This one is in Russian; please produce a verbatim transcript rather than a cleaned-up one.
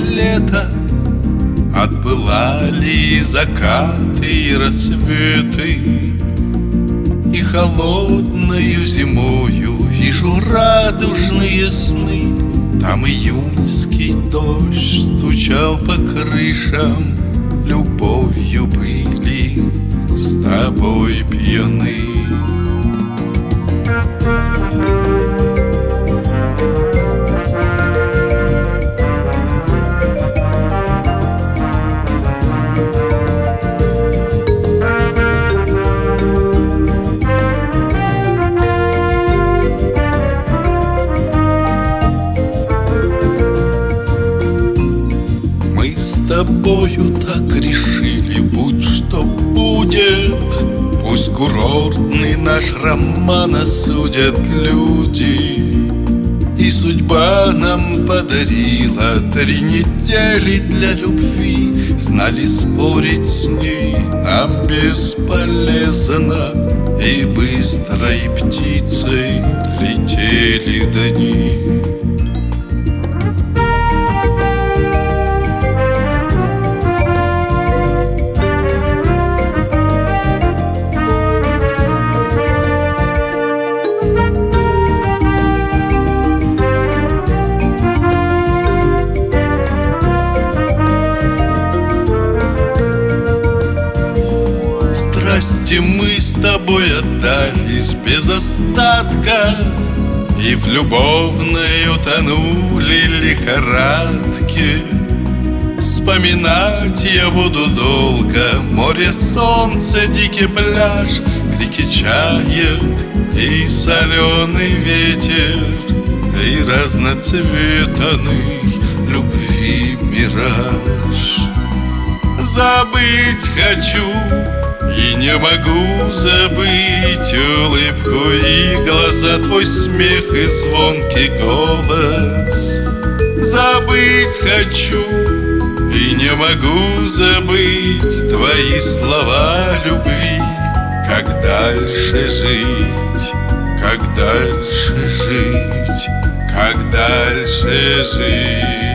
лето, отбылали закаты и рассветы. И холодною зимою вижу радужные сны. Там июньский дождь стучал по крышам, любовью были с тобой пьяны. С тобою так решили, будь что будет. Пусть курортный наш роман осудят люди. И судьба нам подарила три недели для любви. Знали, спорить с ней нам бесполезно, и быстрой птицей летели дни. Страсти мы с тобой отдались без остатка, и в любовной утонули лихорадки. Вспоминать я буду долго море, солнце, дикий пляж, крики чаек и соленый ветер, и разноцветный любви мираж. Забыть хочу и не могу забыть улыбку и глаза, твой смех и звонкий голос. Забыть хочу и не могу забыть твои слова любви. Как дальше жить, как дальше жить, как дальше жить?